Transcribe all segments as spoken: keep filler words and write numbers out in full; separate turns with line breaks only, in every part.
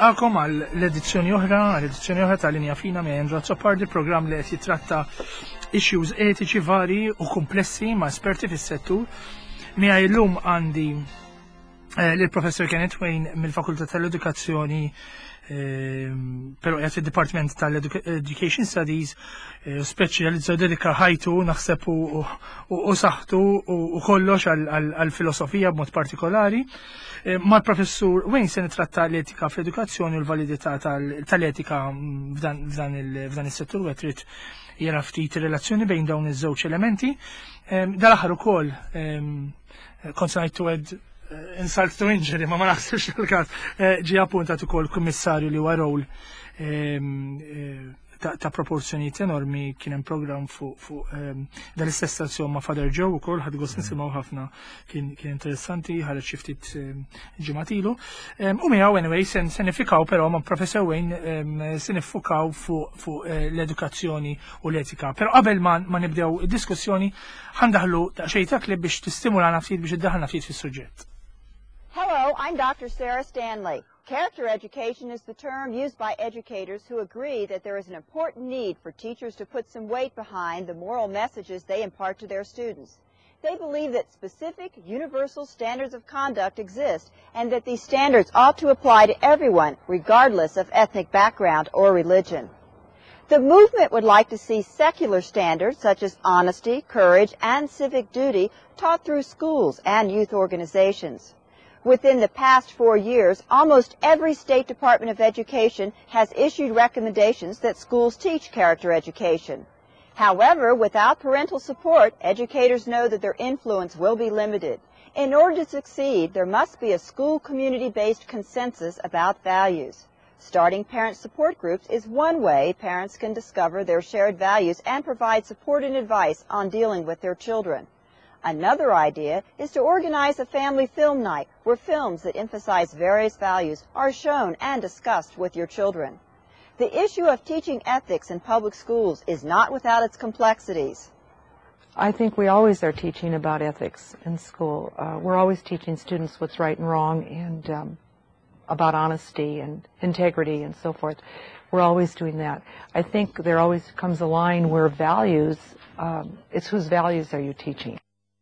nilqakom għal l-edizzjoni oħra, l-edizzjoni oħra tal-linja fina minn Android Sopardi, program li qed jitratta issues etiċi vari u komplessi ma' esperti fis-settur. Miegħi llum għandi l-Professor Kenneth Wayne mill-Fakultà tal-Edukazzjoni, però qed fid-Dipartiment tal-Education Studies, speċjalizzaw dedika ħajtu naħseb u saħħtu u kollox għall-filosofija b'mod partikolari. Mal-Professur Wayne se nitratta l-etika fl-edukazzjoni u l-validità tal-etika f'dan is-settur u trid jara ftit ir-relazzjoni bejn dawn iż-żewġ elementi. Dal-aħħar ukoll kont ngħid għed insult to injury, ma ma naħsibx il-każ ġie appuntat ukoll kummissarju li huwa rol ta' proporzjonijiet enormi, kien hemm programm fuq dal-istess stazzjon ma' Father Joe ukoll, ħadd gost nisimgħu ħafna, kien interessanti, ħareġ xi ftit ġimgħat ilu. U miegħu anyway se nifikaw però ma' Professor Wayne se niffukaw fuq l-edukazzjoni u l-etika. Però qabel ma nibdew id-diskussjoni ħandaħlu daqsxejn ta' klib biex tistimulana ftit biex iddaħħalna ftit fis-suġġett.
Hello, I'm Doctor Sarah Stanley. Character education is the term used by educators who agree that there is an important need for teachers to put some weight behind the moral messages they impart to their students. They believe that specific, universal standards of conduct exist and that these standards ought to apply to everyone, regardless of ethnic background or religion. The movement would like to see secular standards such as honesty, courage, and civic duty taught through schools and youth organizations. Within the past four years, almost every State Department of Education has issued recommendations that schools teach character education. However, without parental support, educators know that their influence will be limited. In order to succeed, there must be a school community-based consensus about values. Starting parent support groups is one way parents can discover their shared values and provide support and advice on dealing with their children. Another idea is to organize a family film night where films that emphasize various values are shown and discussed with your children. The issue of teaching ethics in public schools is not without its complexities.
I think we always are teaching about ethics in school. Uh, we're always teaching students what's right and wrong and um, about honesty and integrity and so forth. We're always doing that. I think there always comes a line where values, um, it's whose values are you teaching?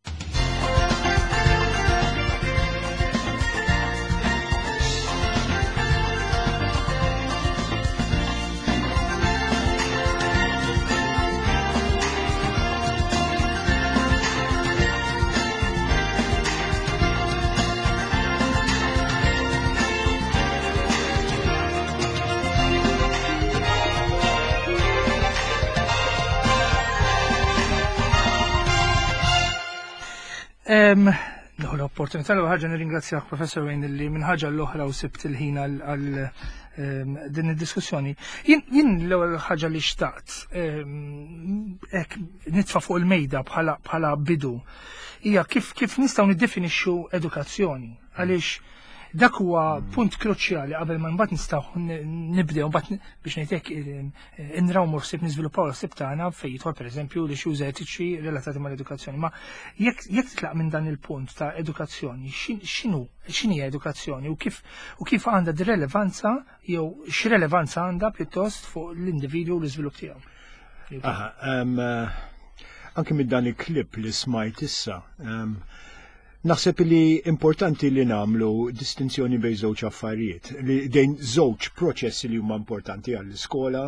Nħu l-opportunità l ħaġa nirringrazzjak Professor Wayne li minn ħaġa l-oħra u sibt il-ħin għal din id-diskussjoni. Jien l-ewwel ħaġa li xtaqt hekk nitfa' fuq il-mejda bħala bidu hija kif kif nistgħu niddefinixxu edukazzjoni għaliex dak huwa punt kruċjali qabel ma mbagħad nistgħu nibdew mbagħad biex ngħidlek inrawmu ħsieb niżviluppaw l-ħsieb tagħna fejn jidħol pereżempju l-issues etiċi relatati mal-edukazzjoni. Ma jekk jekk titlaq minn dan il-punt ta' edukazzjoni, x'inhu x'inhi edukazzjoni u kif u kif għandha dir-relevanza jew x'relevanza għandha pjuttost fuq l-individwu u l-iżvilupp tiegħu.
Aha, anke minn dan il-klipp li smajt issa, naħseb li importanti li namlu distinzjoni bejn żewġ affarijiet, li dejn żewġ proċessi li huma importanti għall-iskola,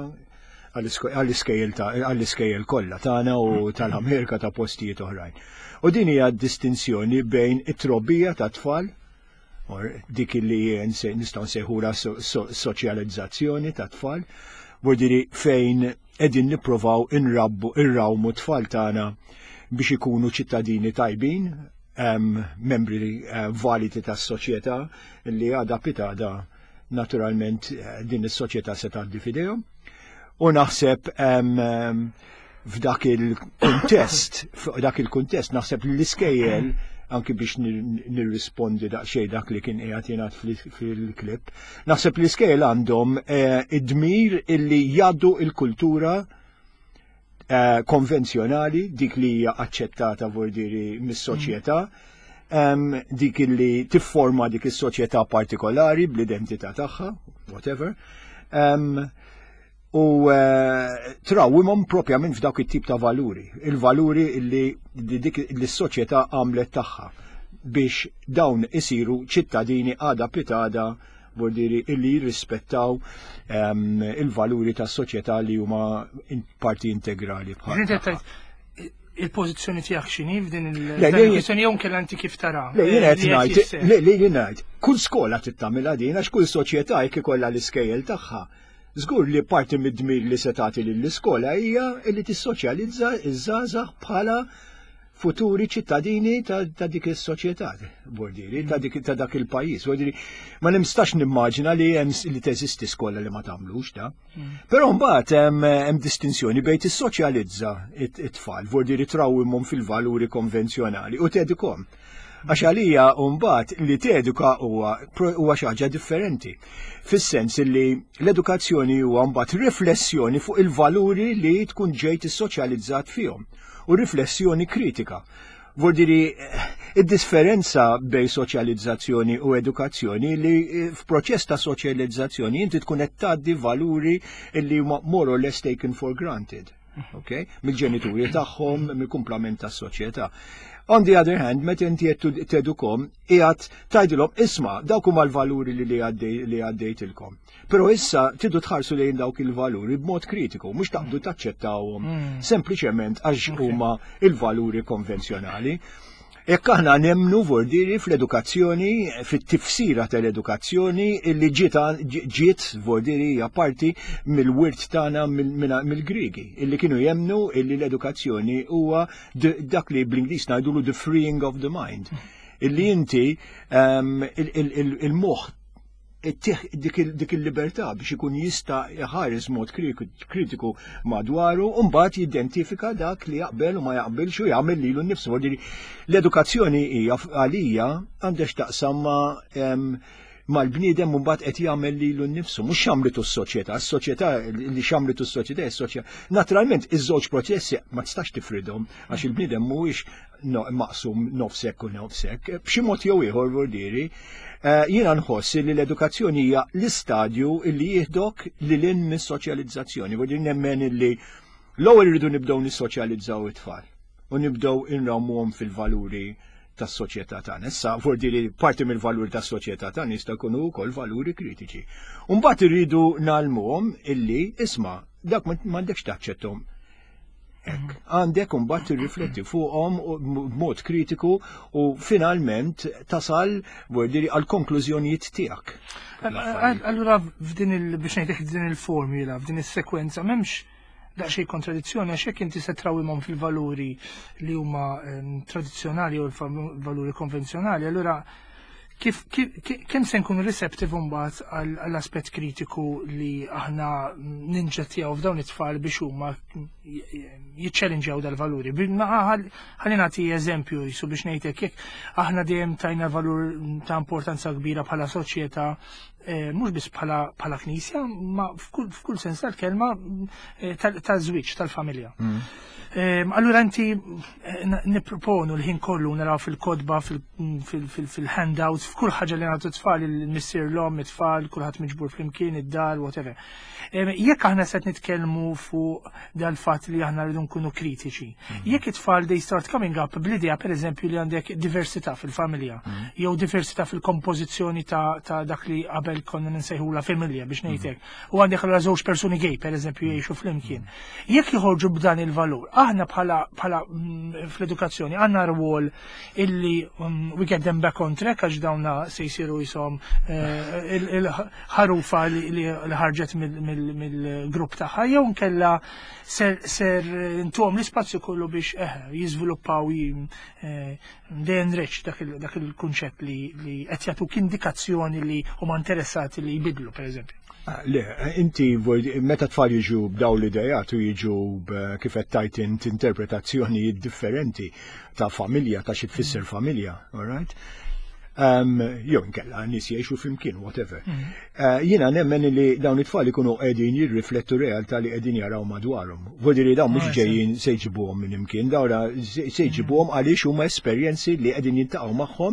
għall-iskejjel kollha tagħna u tal-Amerika ta' postijiet oħrajn. U din hija distinzjoni bejn it-trobbija ta' tfal, dik li nistgħu nsejħula soċjalizzazzjoni ta' tfal, burdiri fejn qegħdin nippruvaw inrabbu irrawmu tfal tagħna biex ikunu ċittadini tajbin, Um, membri uh, validi tas soċjetà li għada pitada naturalment uh, din is-soċjetà se tgħaddi f'idejhom. U naħseb um, um, f'dak il-kuntest, f'dak il-kuntest naħseb li l-iskejjel anki biex nirrispondi daqsxejn dak li kien qiegħed jingħad fil-klipp, naħseb li l-iskejjel għandhom uh, id-dmir illi jgħaddu il-kultura Uh, konvenzjonali, dik li hija aċċettata vordiri mis-soċjetà, um, dik li tifforma dik is-soċjetà partikolari bl-identità tagħha, whatever. Um, U trawimhom propjament f'dawk it-tip ta' valuri, il-valuri li l-soċjetà għamlet tagħha biex dawn isiru ċittadini għada pitada bordiri illi jirrispettaw il-valuri tas soċjetà li huma parti integrali bħal.
Il-pożizzjoni tiegħek x'inhi f'din il-kwistjoni jew kellha inti kif tara?
Le jien qed ngħid, le jien ngħid, kull skola trid tagħmilha din għax kull soċjetà jekk ikollha l-iskejjel tagħha. Żgur li parti mid-dmir li se tagħti lill-iskola hija li tissoċjalizza iż-żgħażagħ bħala futuri ċittadini ta' dik is-soċjetà, bordiri, ta' dik ta' dak il-pajjiż. Bordiri, ma nimstax nimmaġina li hemm li teżisti skola li ma tagħmlux da. Però mbagħad hemm distinzjoni bejn tissoċjalizza it-tfal, bordiri trawwimhom fil-valuri konvenzjonali u tedikom. Għax għalija mbagħad li teduka huwa xi ħaġa differenti. Fis-sens li l-edukazzjoni huwa mbagħad riflessjoni fuq il-valuri li tkun ġejt issoċjalizzat fihom u riflessjoni kritika. Vordiri, id-differenza bej soċjalizzazzjoni u edukazzjoni li f'proċess ta' soċjalizzazzjoni inti tkun qed tgħaddi valuri li huma more or less taken for granted. Okay? Mill-ġenituri tagħhom, mill-kumplament tas-soċjetà. On the other hand, meta inti qed tedukom, qiegħed tgħidilhom isma' dawk huma l-valuri li li għaddejtilkom. Però issa tidu tħarsu lejn dawk il-valuri b'mod kritiku, mhux taqbdu taċċettawhom sempliċement għax huma il-valuri konvenzjonali. Jekk aħna nemmnu vordiri fl-edukazzjoni, fit-tifsira tal-edukazzjoni li ġiet vordiri hija parti mill-wirt tagħna mill-Griegi, illi kienu jemmnu illi l-edukazzjoni huwa dak li bl-Ingliż ngħidulu the freeing of the mind. Illi inti il-moħħ dik il-libertà biex ikun jista' jħares mod kritiku madwaru u mbagħad jidentifika dak li jaqbel u ma jaqbilx u jagħmel lilu nnifsu. L-edukazzjoni hija għalija għandha x'taqsam mal-bniedem u mbagħad qed jagħmel lilu nnifsu, mhux x'għamlitu s-soċjetà, s-soċjetà li x'għamlitu s-soċjetà is-soċjetà. Naturalment iż-żewġ proċessi ma tistax tifridhom għax il-bniedem mhuwiex maqsum nofsek u nofsek. B'xi mod jew ieħor vordiri, jiena nħossi li l-edukazzjoni hija l-istadju li jieħdok lil hinn mis-soċjalizzazzjoni. Vordiri nemmen li l-ewwel irridu nibdew nissoċjalizzaw it-tfal u nibdew inrawmuhom fil-valuri tas-soċjetà tagħna. Issa vordiri parti mill-valuri tas-soċjetà tagħna jista' jkunu wkoll valuri kritiċi. U mbagħad irridu nagħlmuhom illi isma' dak m'għandekx taċċetthom. Hekk, għandek mbagħad tirrifletti fuqhom b'mod kritiku u finalment tasal vordiri għal konklużjonijiet tiegħek.
Allura f'din il biex ngħidlek din il-formula, f'din is-sekwenza m'hemmx daqsxejn kontradizzjoni għax jekk inti se trawimhom fil-valuri li huma tradizzjonali u l-valuri konvenzjonali, allura kif kemm se nkunu receptive mbagħad għall-aspett kritiku li aħna ninġettjaw f'dawn it-tfal biex huma jiċċellenġjaw dal-valuri. Ħalli nagħti eżempju jisu biex ngħidlek jekk aħna dejjem tajna valur ta' importanza kbira bħala soċjetà mhux biss bħala knisja, ma f'kull sens tal-kelma tal-żwieġ tal-familja. Allura inti nipproponu l-ħin kollu naraw fil-kodba, fil-handouts, f'kull ħaġa li nagħtu tfal il-missier l-om, it-tfal, kulħadd miġbur flimkien, id-dar, whatever. Jekk aħna se nitkellmu fuq dal-fatt li aħna rridu nkunu kritiċi, jekk it-tfal they start coming up bl-idea pereżempju li għandek diversità fil-familja, jew diversità fil-kompożizzjoni ta' dak li qabel konna ninsejħula familja biex ngħidlek, u għandek allura żewġ persuni gay pereżempju jgħixu flimkien. Jekk joħorġu b'dan il-valur, aħna bħala fl-edukazzjoni għandna rwol illi we get them back on track għax dawna se jsiru jisom il-ħarufa li ħarġet mill-grupp tagħha jew nkella ser intuhom l-ispazju kollu biex jiżviluppaw dejjem reċ dak il-kunċett li qed jagħtuk indikazzjoni li huma interessati li jbidlu pereżempju.
Le, inti meta tfal jiġu b'daw l-idejat u jiġu kif qed tajt int interpretazzjonijiet differenti ta' familja, ta' xi tfisser familja, all right? Jew inkella nies jgħixu flimkien, whatever. Jiena nemmen li dawn it-tfal ikunu qegħdin jirriflettu realtà li qegħdin jaraw madwarhom. Vodiri dawn mhux ġejjin se jġibuhom minn imkien, dawra se jġibuhom għaliex huma esperjenzi li qegħdin jiltaqgħu magħhom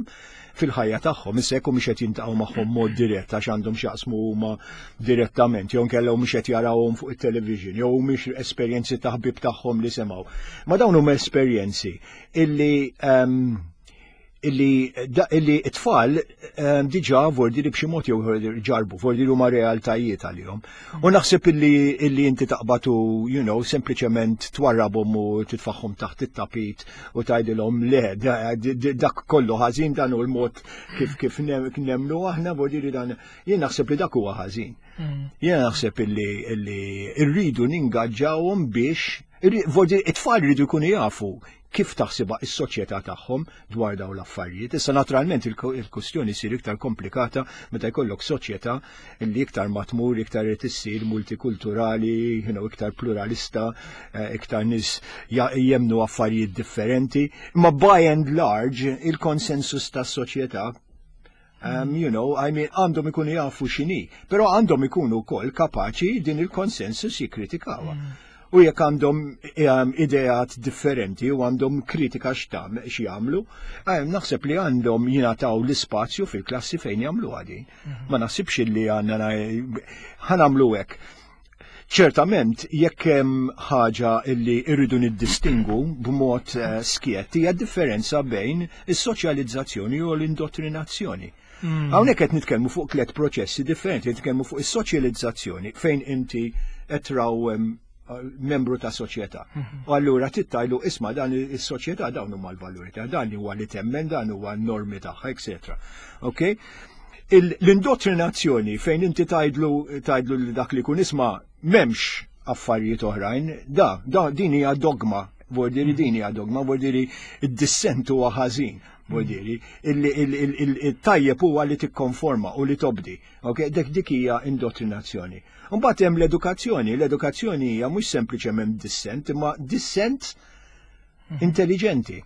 fil-ħajja tagħhom, issa jekk mhux qed jintaqgħu magħhom mod dirett għax għandhom x'jaqsmu huma direttament, jew kellhom mhux qed jarawhom fuq it-television, jew mhux esperjenzi ta' ħbieb tagħhom li semgħu. Ma dawn huma esperjenzi illi um, illi da, illi t-tfal um, diġà vordi li b'xi mod jew ġarbu, vordi huma realtajiet għalihom. U naħseb illi illi inti taqbatu, you know, sempliċement twarrabhom u titfaħħhom taħt it-tapit u tgħidilhom le, dak kollu ħażin dan hu l-mod kif kif nemmnu aħna, vordi li dan jien naħseb li dak huwa ħażin. Jien naħseb illi illi rridu ningaġġawhom biex vordi it-tfal rridu jkunu jafu kif taħsibha is-soċjetà tagħhom dwar dawn l-affarijiet. Issa naturalment il-kwestjoni jsir iktar komplikata meta jkollok soċjetà li iktar matmur, iktar qed issir multikulturali, you know, iktar pluralista, iktar nies jemnu affarijiet differenti. Imma by and large il-konsensus tas-soċjetà Um, you know, I mean, għandhom ikunu jafu x'inhi, però għandhom ikunu wkoll kapaċi din il-konsensus jikkritikawha. U jekk għandhom um, ideat differenti u għandhom kritika x'tam x'jagħmlu, um, naħseb li għandhom jingħataw l-ispazju fil-klassi fejn jagħmlu għadi. Ma naħsibx li għandna ħanamlu hekk. ċertament, jekk hemm ħaġa illi irridu niddistingu b'mod uh, skiet, hija differenza bejn is-soċjalizzazzjoni u l-indottrinazzjoni. Hawnhekk qed nitkellmu fuq tliet proċessi differenti, nitkellmu fuq is-soċjalizzazzjoni fejn inti qed traw um, membru ta' soċjetà. U allura tittajlu isma' dan is-soċjetà dawn huma l-valuri ta' dan huwa li temmen, dan huwa n-normi tagħha, et cetera. Okay? L-indottrinazzjoni fejn inti tajdlu tajdlu li dak li kun isma' m'hemmx affarijiet oħrajn, da, da din hija dogma, vordiri din hija dogma, vordiri id-dissent huwa ħażin. Vordiri, il-tajjeb huwa li tikkonforma u li tobdi. Okay? Dik dik hija indottrinazzjoni. Mbagħad hemm l-edukazzjoni, l-edukazzjoni hija mhux sempliċement dissent, imma dissent intelligenti.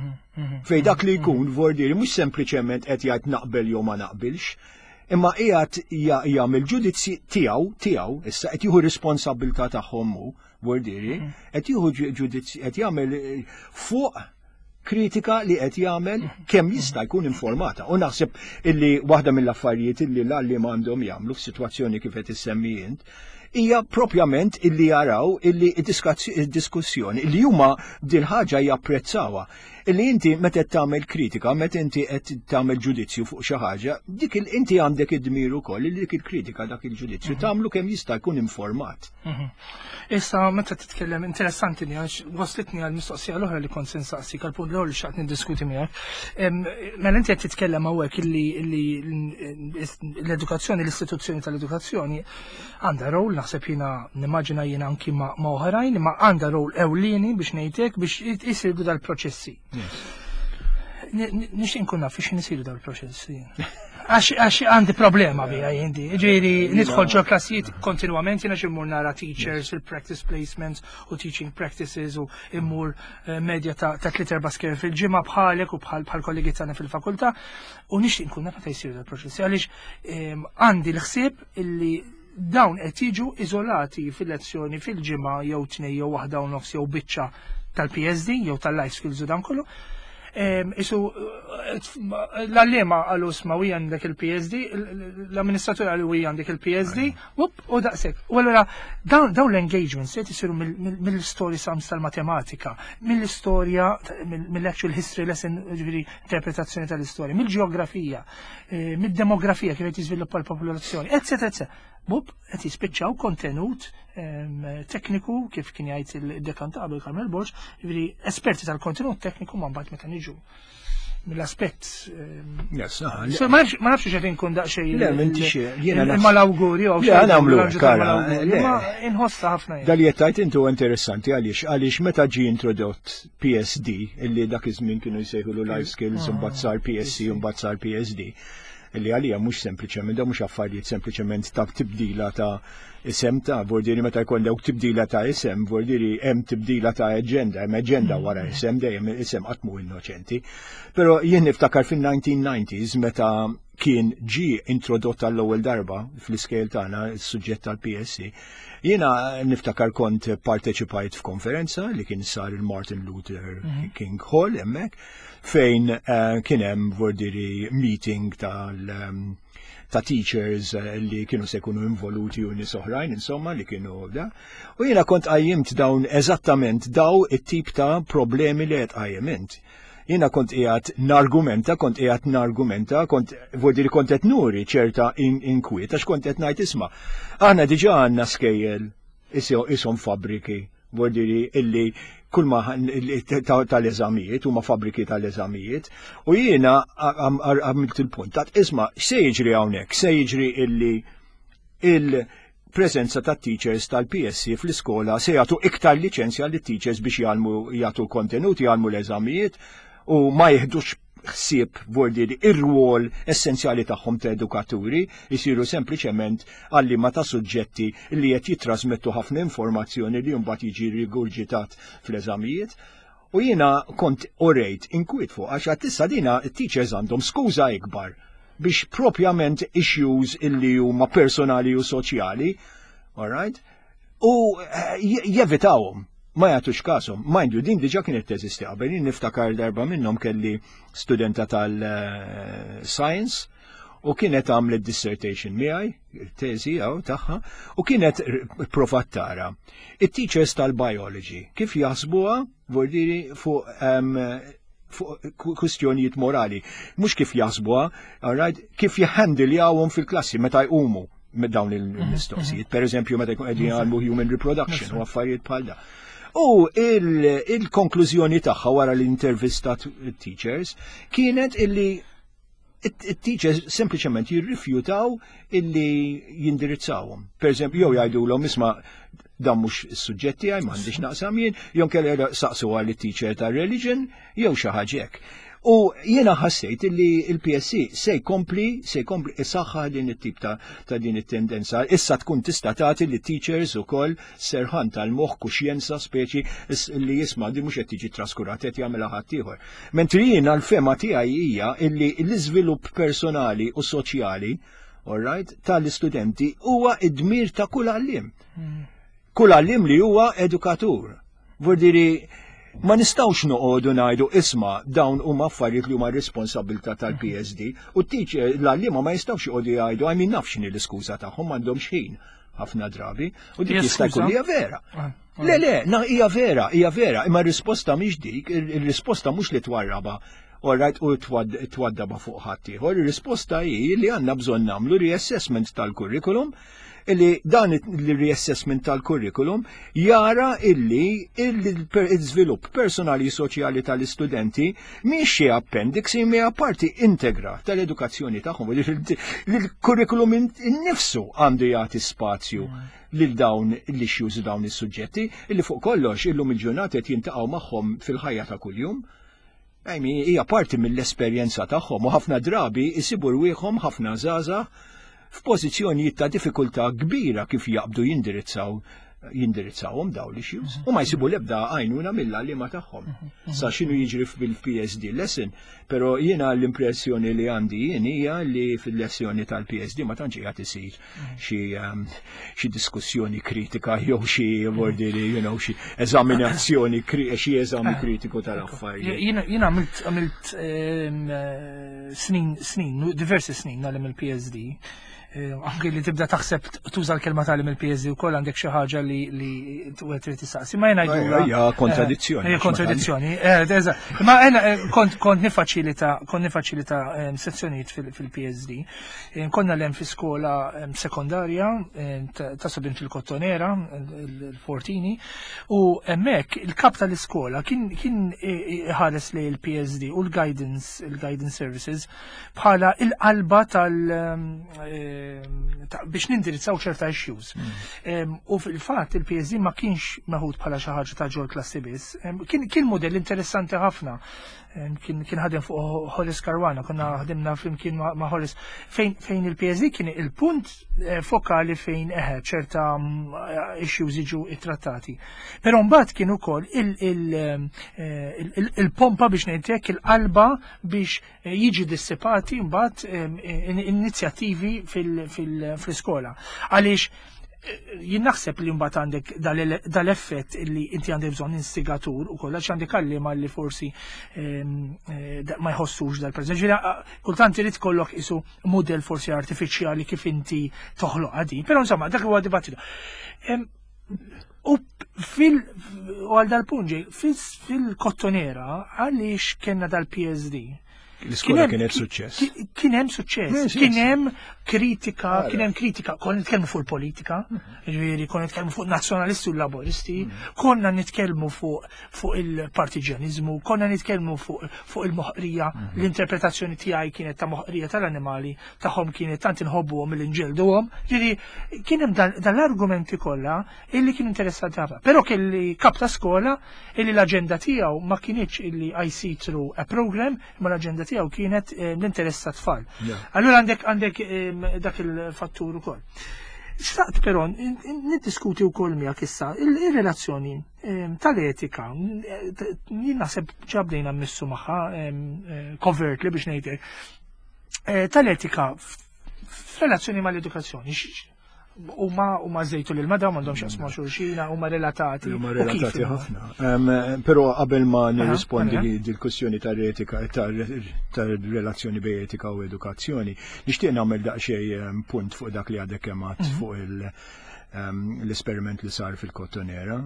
Fej dak li jkun vordiri mhux sempliċement qed jgħid naqbel jew ma naqbilx, imma qiegħed jagħmel ġudizzji tiegħu tiegħu, issa qed jieħu responsabilità tagħhom hu, vordiri, qed jieħu ġudizzji qed jagħmel fuq kritika li qed jagħmel kemm jista' jkun informata. U naħseb illi waħda mill-affarijiet illi l-għallim għandhom jagħmlu f'sitwazzjoni kif qed issemmi int hija propjament illi jaraw illi id-diskussjoni illi huma din ħaġa japprezzawha. Illi inti meta qed tagħmel kritika, meta inti qed tagħmel ġudizzju fuq xi ħaġa, dik inti għandek id-dmir ukoll li dik il-kritika dak il-ġudizzju tagħmlu kemm jista' jkun informat.
Issa meta titkellem interessanti li għax waslitni għal mistoqsija l-oħra li kont insaqsik għal punt l-ewwel li xaqt niddiskuti miegħek. Mela inti qed titkellem hawnhekk illi l-edukazzjoni, l-istituzzjoni tal-edukazzjoni għandha rol, naħseb jiena nimmaġina jiena anki ma' oħrajn, imma għandha rol ewlieni biex ngħidlek biex isiru dal-proċessi. Nix inkun naf fiex nisiru daw il-proċessi. Għax għandi problema bija jindi. Ġiri, nidħol ġo klassijiet kontinuament, jena ġimmur nara teachers, il-practice placements u teaching practices u immur medja ta' tliet erba' sker fil-ġimma bħalek u bħal kollegi tagħna fil-fakultà u nix inkun naf meta jsiru dal-proċessi. Għaliex għandi l-ħsieb illi dawn qed jiġu iżolati fil-lezzjoni fil-ġimma jew tnej jew waħda u nofs jew biċċa tal-P S D jew tal-life skills u dan kollu. Isu l-allema għallu sma u għandek il-P S D, l-amministratur għallu u għandek il-P S D, u daqsek. U għallura dawn l-engagements jgħet jisiru mill-story sams tal-matematika, mill-istoria, mill-actual history lesson, interpretazzjoni tal-istoria, mill-ġeografija, mill-demografija kif jgħet jizviluppa l-popolazzjoni, et cetera, et cetera. Bub, qed jispiċċaw kontenut tekniku kif kien jgħid il-dekantabel Karmel Borġ, jiġri esperti tal-kontenut tekniku ma mbagħad meta niġu mill-aspett. Ma nafx x'qed inkun daqsxejn imma l-awguri jew
xejn nagħmlu kara.
Imma inħossa ħafna.
Dal jettajt intu interessanti għaliex għaliex meta ġie introdott P S D illi dak iż-żmien kienu jsejħulu life skills u mbagħad sar P S C u mbagħad sar P S D. Illi għalija mhux sempliċement, da mhux affarijiet sempliċement ta' tibdila ta' isem ta' vordiri meta jkollok tibdila ta' isem, vordiri hemm tibdila ta' aġenda, hemm aġenda wara isem dejjem isem qatt mhu innoċenti. Però jien niftakar fin-nineteen nineties meta kien ġi introdott għall-ewwel darba fl-iskejl tagħna is-suġġett tal-P S C. Jiena niftakar kont parteċipajt f'konferenza li kien sar il-Martin Luther King Hall hemmhekk fejn uh, kien hemm vordiri meeting tal um, ta' teachers uh, li kienu se jkunu involuti u nies oħrajn insomma li kienu da. U jiena kont qajjimt dawn eżattament daw it-tip ta' problemi li qed qajjiment. Jiena kont qiegħed nargumenta, kont qiegħed nargumenta, kont vordiri kont qed nuri ċerta inkwiet għax kont qed ngħid isma' aħna diġà għandna skejjel ishom fabbriki vordiri illi kull ma tal-eżamijiet huma fabbriki tal-eżamijiet u jiena għamilt il-punt tat isma' se jiġri hawnhekk, se jiġri illi il-preżenza tat-teachers tal-P S C fl-iskola se jagħtu iktar liċenzja lit-teachers biex jagħmlu jagħtu kontenuti jagħmlu l-eżamijiet u ma jieħdux ħsieb vordiri ir-rwol essenzjali tagħhom ta' edukaturi jisiru sempliċement għallima ta' suġġetti li qed jitrasmettu ħafna informazzjoni li mbagħad jiġi rigurġitat fl-eżamijiet. U jiena kont orejt inkwiet fuq għax għad issa dina t-teachers għandhom skuża ikbar biex propjament issues illi huma personali u soċjali, all right? U jevitawhom. Ma jagħtux kasom. Mind you, din diġà kienet teżisti qabel, jien niftakar darba minnhom kelli studenta tal-science u kienet għamlet dissertation miegħi, teżi hawn tagħha, u kienet provat tara. It-teachers tal-biology kif jaħsbuha vordiri fuq um, fuq kwistjonijiet morali, mhux kif jaħsbuha, all right, kif jħandiljawhom fil-klassi meta jqumu dawn il-mistoqsijiet. Per eżempju, meta jkun qegħdin jagħmlu human reproduction u affarijiet bħal da. U il-konklużjoni tagħha wara l-intervista teachers kienet illi it-teachers sempliċement jirrifjutaw illi jindirizzawhom. Per eżempju, jew jgħidulhom isma' dan mhux is-suġġetti għaj m'għandix naqsam jien, jew kellha saqsu għal it-teacher tar-religion jew xi ħaġa hekk. U jiena ħassejt illi il-P S C se jkompli se jkompli isaħħa din it-tip ta' ta' din it-tendenza. Issa tkun tista' tagħti li teachers ukoll serħan tal-moħħ kuxjenza speċi li jisma' di mhux qed tiġi traskurat qed jagħmilha ħadd ieħor. Mentri jiena l-fema tiegħi hija illi l-iżvilupp personali u soċjali, all right, tal-istudenti huwa id-dmir ta' kull għalliem. Kull għalliem li huwa edukatur. Vurdiri ma nistawx noqogħdu ngħidu isma' dawn huma affarijiet li huma responsabilità tal-P S D u t-teacher l-għalliema ma jistawx joqogħdu jgħidu għaj min nafx l-iskuża tagħhom m'għandhomx ħin ħafna drabi u dik jista' jkun hija vera. Le le, na hija vera, hija vera, imma r-risposta mhix dik, ir-risposta mhux li twarraba orajt u twaddaba fuq ħadd ieħor, ir-risposta hi li għandna bżonn nagħmlu reassessment tal-kurrikulum illi dan il-reassessment tal-kurrikulum jara illi il-żvilupp personali soċjali tal-istudenti mhix xi appendix imma parti integra tal-edukazzjoni tagħhom. Il-kurrikulum innifsu għandu jagħti spazju lil dawn l-issues dawn is-suġġetti illi fuq kollox illum il-ġurnata qed jintaqgħu magħhom fil-ħajja ta' kuljum. Ejmi hija parti mill-esperjenza tagħhom u ħafna drabi isibu rwieħhom ħafna żgħażagħ f'pożizzjonijiet ta' diffikultà kbira kif jaqbdu jindirizzaw jindirizzawhom daw l-issues u ma jsibu l-ebda għajnuna mill-għalliema tagħhom. Sa x'inhu jiġri fil-P S D lesson, però jiena l-impressjoni li għandi jien hija li fil-lezzjoni tal-P S D ma tantx qiegħed isir xi xi diskussjoni kritika jew xi wordiri, you know, xi eżaminazzjoni xi eżami kritiku tal-affarijiet.
Jiena jiena għamilt għamilt snin snin diversi snin nagħlem il-P S D. Anke li tibda taħseb tuża l-kelma tal-im il-P S D u koll għandek xi ħaġa li li trid tistaqsi. Ma jena jgħidula.
Hija kontradizzjoni.
Hija kontradizzjoni. Ma jena kont kont nifaċilita kont nifaċilita sezzjonijiet fil-P S D. Konna lem fi skola sekondarja ta' Sabin fil-Kottonera, il-Fortini, u hemmhekk il-kap tal-iskola kien kien ħares li l-P S D u l-guidance il-guidance services bħala il-qalba tal biex nindirizzaw ċerta issues. U fil-fatt il-P S D ma kienx meħud bħala xi ħaġa ta' ġol klassi biss. Kien modell interessanti ħafna. Kien ħadem fuq Hollis Karwana, konna ħadimna flimkien ma' Hollis fejn il-P S D kien il-punt fokali fejn eħe ċerta issues jiġu ittrattati. Però mbagħad kien ukoll il-pompa biex ngħidlek il-qalba biex jiġi dissipati mbagħad inizjattivi fil-iskola. Għaliex jien naħseb li mbagħad għandek dal-effett li inti għandek bżonn instigatur ukoll għax għandek kallima li forsi ma jħossux dal-preżenza. Kultant irid kollok isu mudell forsi artifiċjali kif inti toħloq għadi. Però insomma dak huwa dibattitu. U fil għal dal-punġi fil-kottonera għaliex kellna dal-P S D.
L-iskola kienet suċċess.
Kien hemm suċċess, kien hemm kritika, kien hemm kritika, konna nitkellmu fuq il-politika, ġifieri konna nitkellmu fuq nazzjonalisti u laboristi, konna nitkellmu fuq fuq il-partiġanizmu, konna nitkellmu fuq il-moħqrija, l-interpretazzjoni tiegħi kienet ta' moħqrija tal-annimali, tagħhom kienet tant inħobbuhom mill-inġelduhom, ġifieri kien hemm dal-argumenti kollha illi kienu interessanti ħafna. Però kelli kap ta' skola illi l-aġenda tiegħu ma kienitx illi I see through a program, ma l-aġenda tiegħu kienet l-interess ta' tfal. Allura għandek għandek dak il-fattur ukoll. Xtaqt però niddiskuti wkoll miegħek issa il-relazzjoni tal-etika. Jien naħseb ġabdejna missu magħha covertly biex ngħidlek. Tal-etika f'relazzjoni mal-edukazzjoni. Huma huma żejtu lil madam m'għandhomx jaqsmu xulxina, huma relatati.
Huma relatati ħafna. Però qabel ma nirrispondi dil-kwestjoni tar-etika tar-relazzjoni bejn etika u edukazzjoni, nixtieq nagħmel daqsxejn punt fuq dak li għadek kemm fuq l-esperiment li sar fil-kottonera.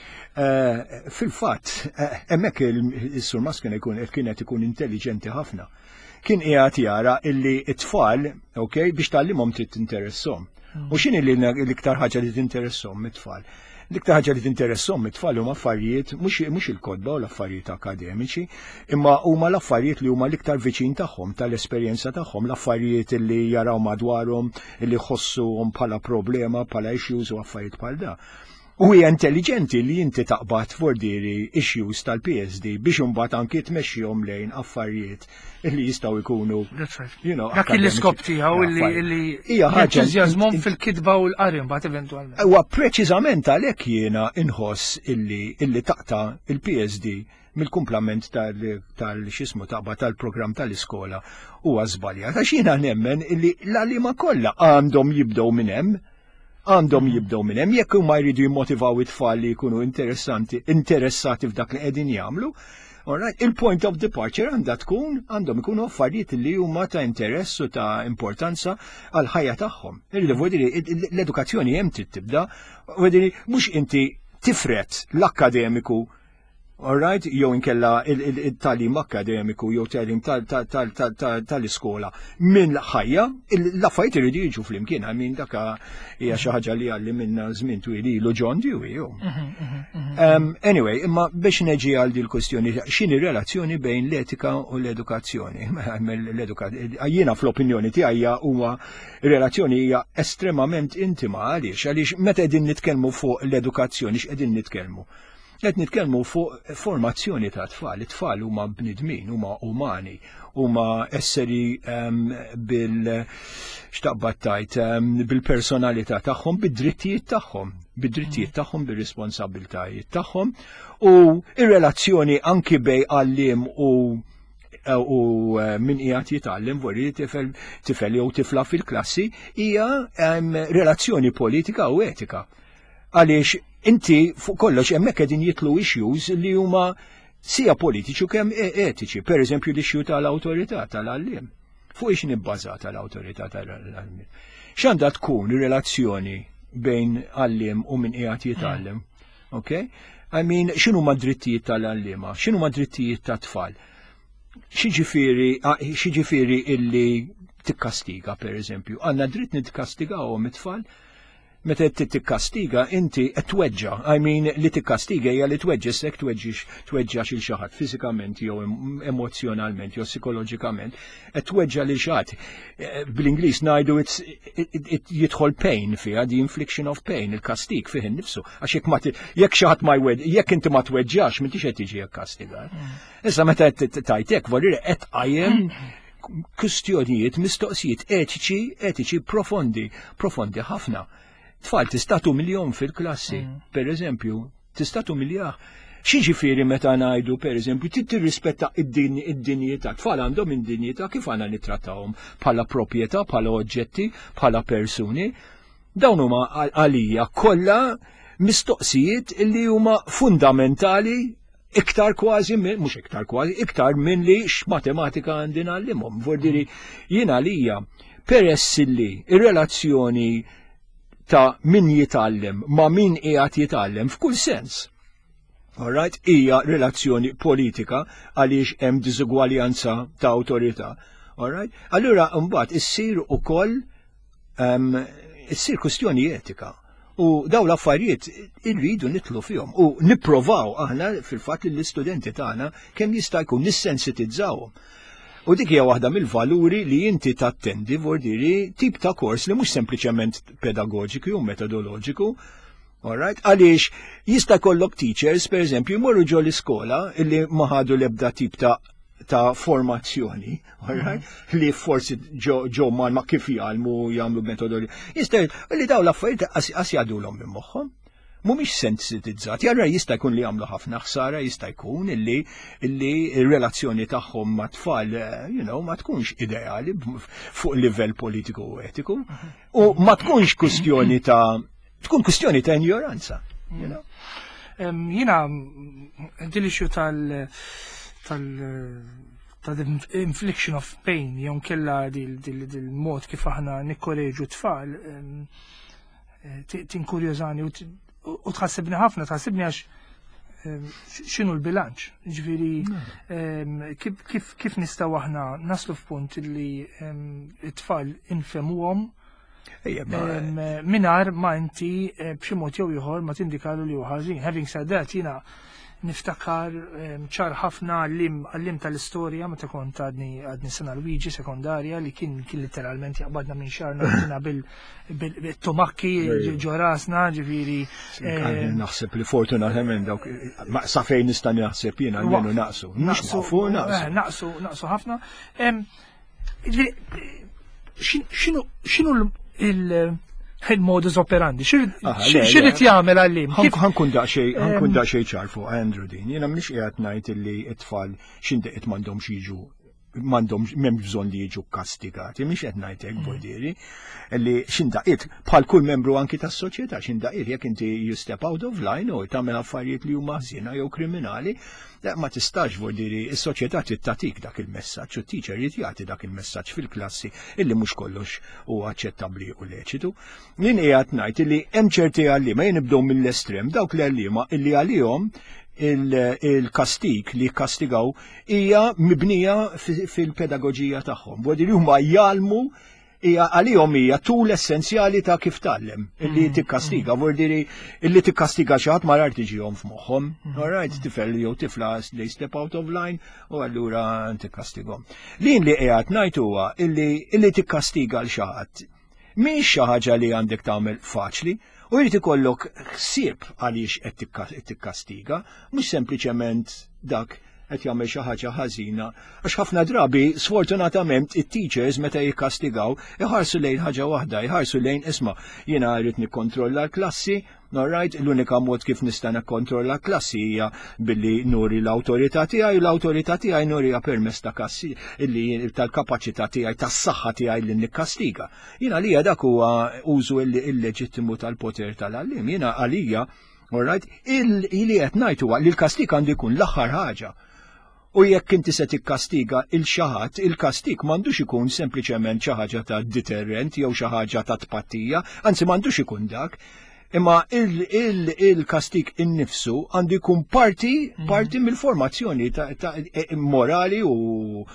Fil-fatt, hemmhekk is-Sur Mas kienet ikun intelligenti ħafna. Kien qiegħed jara illi t-tfal, okay, biex tgħallimhom trid tinteresshom. U x'inhi l-iktar ħaġa li tinteresshom mit-tfal? L-iktar ħaġa li tinteresshom mit-tfal huma affarijiet mhux il-kodba u l-affarijiet akademiċi, imma huma l-affarijiet li huma l-iktar viċin tagħhom, tal-esperjenza tagħhom, l-affarijiet li jaraw madwarhom, li jħossuhom bħala problema, bħala issues u affarijiet bħal da. U hija intelligenti li inti taqbad fordiri issues tal-P S D biex imbagħad anke tmexxihom lejn affarijiet li jistgħu jkunu.
Dak il-iskop tiegħu illi hija entużjażmhom fil-kitba u l-qari mbagħad eventwalment.
Huwa preċiżament għalhekk jiena inħoss illi illi taqta' il-P S D mill-kumplament tal-xismu taqba tal-programm tal-iskola huwa żbaljat. Għax jiena nemmen illi l-għaliema kollha għandhom jibdew minn hemm. Għandhom jibdew minn hemm jekk huma jridu jimmotivaw it-tfal li jkunu interessanti interessati f'dak li qegħdin jagħmlu. Alright, il-point of departure għandha tkun għandhom ikunu affarijiet li huma ta' interess u ta' importanza għal ħajja tagħhom. L-edukazzjoni hemm trid tibda, mhux inti tifret l-akkademiku, alright, jew inkella il-talim akademiku jew talim tal-iskola minn ħajja, l-affarijiet iridu jiġu flimkien, għamin daka hija xi ħaġa li għalli minna żmien twil ilu John Dewey. Anyway, imma biex neġi għal din il-kwestjoni, x'inhi relazzjoni bejn l-etika u l-edukazzjoni? Jiena fl-opinjoni tiegħi huwa relazzjoni hija estremament intima għaliex għaliex meta qegħdin nitkellmu fuq l-edukazzjoni x'qegħdin nitkellmu. Qed nitkellmu fuq formazzjoni ta' tfal, it-tfal huma bnidmin, huma umani, huma esseri bil x'taqbad tajt bil-personalità tagħhom, bid-drittijiet tagħhom, bid-drittijiet tagħhom, bir-responsabbiltajiet tagħhom u ir-relazzjoni anki bej għalliem u u min qiegħed jitgħallem wara tifel tifel jew tifla fil-klassi hija relazzjoni politika u etika. Għaliex inti fuq kollox hemmhekk qegħdin jitlu issues li huma sija politiċi u kemm etiċi, pereżempju l-issue tal-awtorità tal-għalliem. Fuq ix nibbażata l-awtorità tal-għalliem. X'għandha tkun relazzjoni bejn għalliem u min qiegħed jitgħallem? Okay? I mean, x'inhu ma drittijiet tal-għalliema? X'inhu ma drittijiet tat-tfal? Xiġifieri illi tikkastiga pereżempju. Għandna dritt nitkastigawhom it-tfal? meta tikkastiga inti qed tweġġa. I mean li tikkastiga hija li tweġġa sek tweġġix tweġġa xil xi ħadd fiżikament jew emozjonalment jew psikoloġikament qed tweġġa lil xi ħadd. Bl-Ingliż ngħidu jidħol pain fiha, the infliction of pain, il-kastig fih innifsu. Għax jekk ma jekk xi ħadd ma jekk inti ma tweġġax m'intix qed tiġi kkastigat. Issa meta tajtek voliri qed qajjem kwistjonijiet, mistoqsijiet etiċi, etiċi profondi, profondi ħafna. Tfal tistatu miljon fil-klassi, per eżempju, tistatu miljaħ. Xieġifieri meta ngħidu, per eżempju, tirrispetta id-dinjità. Tfal għandhom id-dinjità kif għandna nittrattawhom bħala proprjetà, bħala oġġetti, bħala persuni. Dawn huma għalija kollha mistoqsijiet li huma fundamentali iktar kważi minn, mhux iktar kważi, iktar minn li x'matematika għandi nagħlimhom. Vordiri jien għalija peress li ir-relazzjoni ta' min jitgħallem ma' min qiegħed jitgħallem f'kull sens. All right? Hija relazzjoni politika għaliex hemm diżugwaljanza ta' awtorità. All right? Allura mbagħad issir ukoll um, issir kwestjoni etika. U daw l-affarijiet irridu nitlu fihom u nipprovaw aħna fil-fatt li l-istudenti tagħna kemm jista' jkun nissensitizzawhom. U dik hija waħda mill-valuri li inti tattendi vordiri tip ta' kors li mhux sempliċement pedagoġiku u metodoloġiku, all right? Għaliex jista' jkollok teachers, pereżempju, jmorru ġol l-iskola illi ma ħadu l-ebda tip ta' ta' formazzjoni, all right? Li forsi ġo ma kif jgħalmu jagħmlu metodoloġi. Jista' li daw l-affarijiet qas jgħadulhom minn moħħhom. Mhumiex sensitizzati, allura jista' jkun li jagħmlu ħafna ħsara, jista' jkun illi illi r-relazzjoni tagħhom ma' tfal, you know, ma tkunx ideali fuq livell politiku u etiku, u ma tkunx kwistjoni ta' tkun kwistjoni ta' ignoranza, you know.
Jiena dil-issue tal tal ta' infliction of pain jew kella dil-mod kif aħna nikkoreġu tfal tinkurjużani u tħassibni ħafna, tħassibni għax xinu l-bilanċ. Ġifiri, kif nistaw aħna naslu f'punt li it-tfal infemuhom minar ma inti b'xi mod jew ieħor ma tindikalu li hu ħażin. Having said that, jiena niftakar ċar ħafna għallim tal-istorja meta kont għadni għadni sena Luigi sekondarja li kien kien literalment jaqbadna minn xarna għadna bil-tomakki ġorasna ġifiri.
Naħseb li fortunatament dawk sa fejn nista' naħseb jiena almenu naqsu. Naqsu
naqsu naqsu ħafna. X'inhu il- il-modus operandi, xirrit jagħmel għallim?
Ħankun daqsxejn ħankun daqsxejn ċar fuq Andrew din. Jiena mhix qiegħed ngħid illi t-tfal x'indeqgħet m'għandhomx jiġu m'għandhomx m'hemmx bżonn li jiġu kastigati, mhix qed ngħid hekk bodieri, li x'indaqiet bħal kull membru anki tas-soċjetà x'indaqiet jekk inti you step out of line u tagħmel affarijiet li huma ħżiena jew kriminali, ma tistax bodieri is-soċjetà trid tagħtik dak il-messaġġ u t-teacher jrid jagħti dak il-messaġġ fil-klassi illi mhux kollox huwa aċċettabbli u leċitu. Jien qiegħed ngħid illi hemm ċerti għalliema jien nibdew mill-estrem dawk l-għalliema illi għalihom il-kastik li kastigaw hija mibnija fil-pedagogija tagħhom. Bodi li huma jgħalmu hija għalihom hija tul essenzjali ta' kif tgħallem illi tikkastiga, vordiri illi tikkastiga xi ħadd ma rar tiġihom f'moħħhom. All right, tifel jew tifla li step out of line u allura tikkastighom. Lin li qiegħed ngħid huwa illi illi tikkastiga l xi ħadd mhix xi ħaġa li għandek tagħmel faċli. U jrid ikollok ħsieb għaliex qed tikkastiga, mhux sempliċement dak qed jagħmel xi ħaġa ħażina, għax ħafna drabi sfortunatament it-teachers meta jikkastigaw iħarsu lejn ħaġa waħda, jħarsu lejn isma' jiena rrid nikkontrolla l-klassi, all right, l-unika mod kif nista' nikkontrolla l-klassi hija billi nuri l-awtorità tiegħi u l-awtorità tiegħi nuriha permezz ta' kassi illi tal-kapaċità tiegħi tas-saħħa tiegħi li nikkastiga. Jiena għalija dak huwa użu illeġittimu tal-poter tal-għalliem. Jiena għalija, all right, il-li qed ngħid huwa li l-kastig għandu jkun l-aħħar ħaġa. U jekk inti se tikkastiga il-xaħat, il-kastig m'għandux ikun sempliċement xi ħaġa ta' deterrent jew xi ħaġa ta' tpattija, anzi m'għandux ikun dak. Imma il-kastig innifsu għandu jkun parti parti mill-formazzjoni ta' morali u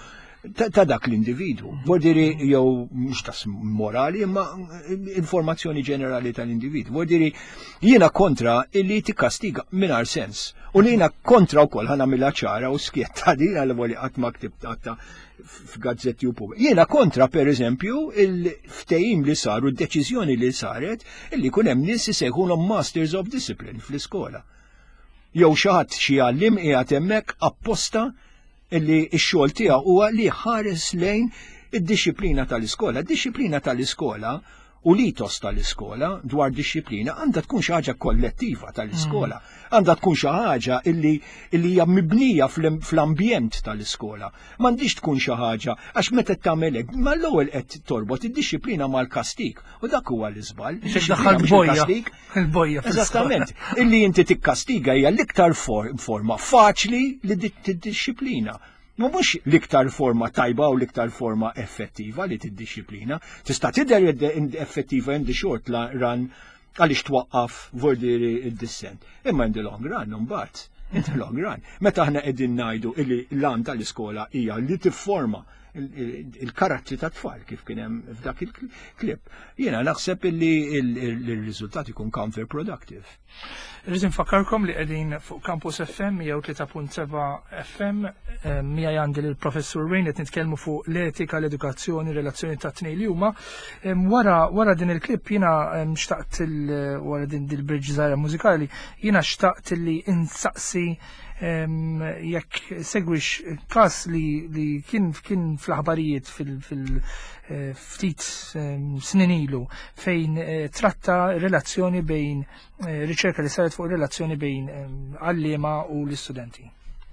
ta' dak l-individu. Vordiri jew mhux tas morali, imma informazzjoni ġenerali tal-individu. Vordiri jiena kontra illi tikkastiga mingħajr sens. U jiena kontra wkoll ħana milla ċara u skjetta di għal voli qatt ma ktibtata f'gazzetti u pubbliċi. Jiena kontra pereżempju il-ftehim li saru, d-deċiżjoni li saret illi kun hemm nies isejħulhom Masters of Discipline fl-iskola. Jew xi ħadd xi għallim qiegħed hemmhekk apposta illi x-xogħol tiegħu huwa li ħares lejn id-disciplina tal-iskola. Id-disciplina tal-iskola u l-itos tal-iskola dwar disciplina għandha tkun xi ħaġa kollettiva tal-iskola. Għandha tkun xi ħaġa illi illi hija mibnija fl-ambjent tal-iskola. M'għandix tkun xi ħaġa għax meta tagħmel hekk mal-ewwel qed torbot id-disciplina mal-kastik u dak huwa l-iżball.
Daħħal bojja. Il-bojja.
Eżattament. Illi inti tikkastiga hija l-iktar forma faċli li tiddixxiplina. Ma mhux l-iktar forma tajba u l-iktar forma effettiva li tiddixxiplina. Tista' tidher effettiva in the short run għaliex twaqqaf vordiri id-dissent. Imma in the long run imbagħad, in the long run. Meta aħna qegħdin ngħidu li l-għan tal-iskola hija li tifforma il-karattri ta' tfal kif kien hemm f'dak il-klip. Jiena naħseb illi l-riżultat ikun counterproductive.
Rrid infakkarkom li qegħdin fuq Campus F M jew tlieta punt seba' F M mija għandi lill-Professur Wayne qed nitkellmu fuq l-etika, l-edukazzjoni, relazzjoni ta' tnejn li huma. Wara wara din il-klipp jiena xtaqt wara din il-bridge żgħira mużikali jiena xtaqt li insaqsi jekk segwix każ li li kien kien fl-aħbarijiet fil-ftit snin ilu fejn tratta relazzjoni bejn riċerka li saret fuq relazzjoni bejn għalliema u l-istudenti.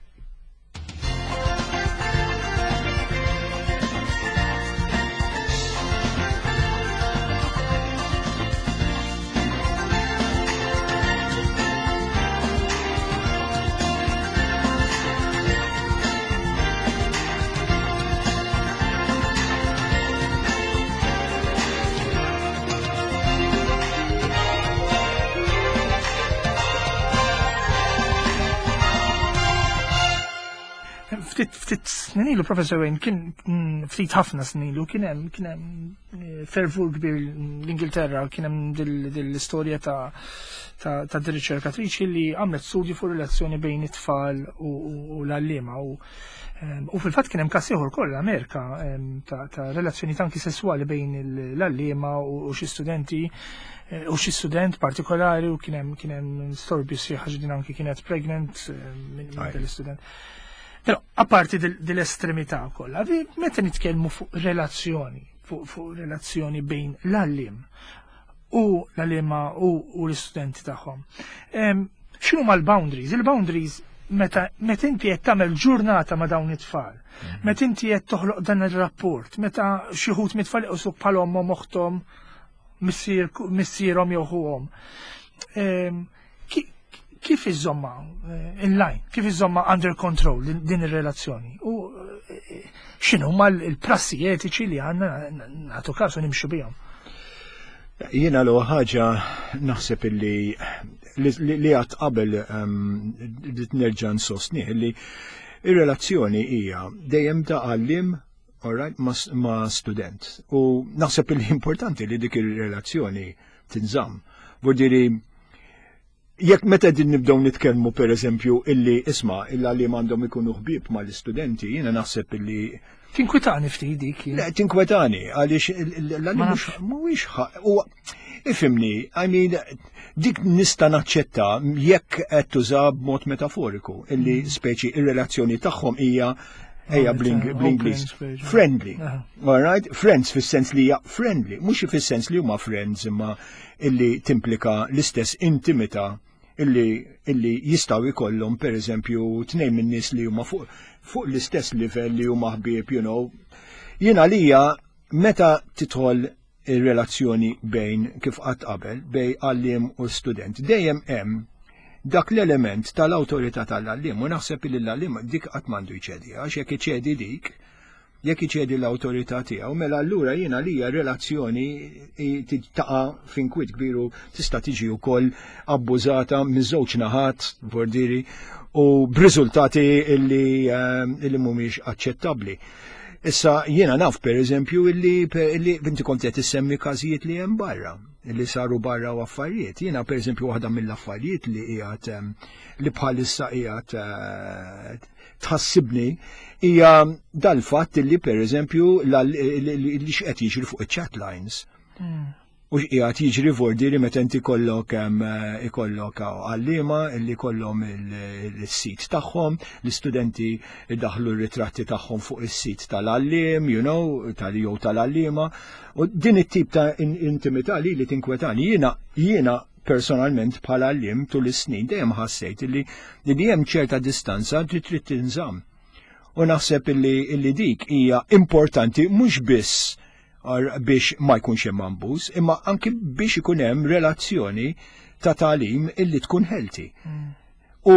Ftit snin ilu, Professor Wayne, kien ftit ħafna snin ilu, kien hemm kien hemm fervur kbir l-Ingilterra, kien hemm dil-istorja ta' riċerkatriċi li għamlet studju fuq relazzjoni bejn it-tfal u l-għalliema u fil-fatt kien hemm każ ieħor ukoll l-Amerika ta' relazzjoni anki sesswali bejn l-għalliema u xi studenti u xi student partikolari u kien hemm kien hemm storbju sieħ ħaġa anki kienet pregnant minn dal-istudent. Però, apparti dell-estremità kollha, meta nitkellmu fuq relazzjoni, fuq relazzjoni bejn l-għalliem u l-għalliema u l-istudenti tagħhom. X'inhu ma l-boundaries? Il-boundaries meta meta inti qed tagħmel ġurnata ma' dawn it-tfal, meta inti qed toħloq dan ir-rapport, meta xi wħud mit-tfal iqsu bħalhom moħħhom missierhom jew ħuhom. Kif iżomma in-line, kif iżomma under control din ir-relazzjoni? U x'inhu huma l-prassi etiċi li għandna nagħtu każ u nimxu bihom?
Jiena l ħaġa naħseb illi li għad qabel nerġa' nsostni li ir-relazzjoni hija dejjem ta' għallim alright ma' student. U naħseb illi importanti li dik ir-relazzjoni tinżamm. Vurdiri jekk meta din nibdew nitkellmu pereżempju illi isma' illa li m'għandhom ikunu ħbieb mal-istudenti, jiena naħseb illi
tinkwetani ftit dik.
Le, tinkwetani għaliex l-għallim mhuwiex u ifimni, I mean, dik nista' naċċetta jekk qed tuża b'mod metaforiku illi speċi ir-relazzjoni tagħhom hija ejja bl-Ingliż friendly. All right? Friends fis-sens li hija friendly, mhux fis-sens li huma friends imma illi timplika l-istess intimità illi illi jistgħu jkollhom pereżempju tnejn min-nies li huma fuq fuq l-istess livell li huma ħbieb, you know. Jiena għalija meta tidħol ir-relazzjoni bejn kif qatt qabel bejn għalliem u student, dejjem hemm dak l-element tal-awtorità tal-għalliem u naħseb li l-għalliem dik qatt m'għandu jċedi, għax jekk iċedi dik, jekk iċedi l-awtorità tiegħu, mela allura jiena għalija relazzjoni taqa' f'inkwit kbiru tista' tiġi wkoll abbużata miż-żewġ naħat bordiri u b'riżultati illi illi mhumiex aċċettabbli. Issa jiena naf pereżempju illi illi inti kont qed issemmi każijiet li hemm barra, illi saru barra u affarijiet. Jiena pereżempju waħda mill-affarijiet li qiegħed li bħalissa qiegħed tħassibni hija dal-fatt illi pereżempju li x'qed jiġri fuq iċ-chat lines. U qiegħed jiġri vordiri meta inti kollok ikollok għalliema illi kollhom il-sit tagħhom, l-istudenti idaħħlu r-ritratti tagħhom fuq is-sit tal-għalliem, you know, tal-jew tal-għalliema. U din it-tip ta' intimità li li tinkwetani jiena jiena personalment bħala għalliem tul is-snin dejjem ħassejt illi li hemm ċerta distanza trid trid tinżamm. U naħseb illi illi dik hija importanti mhux biss biex ma jkunx hemm ambuż, imma anki biex ikun hemm relazzjoni ta' tagħlim illi tkun healthy. U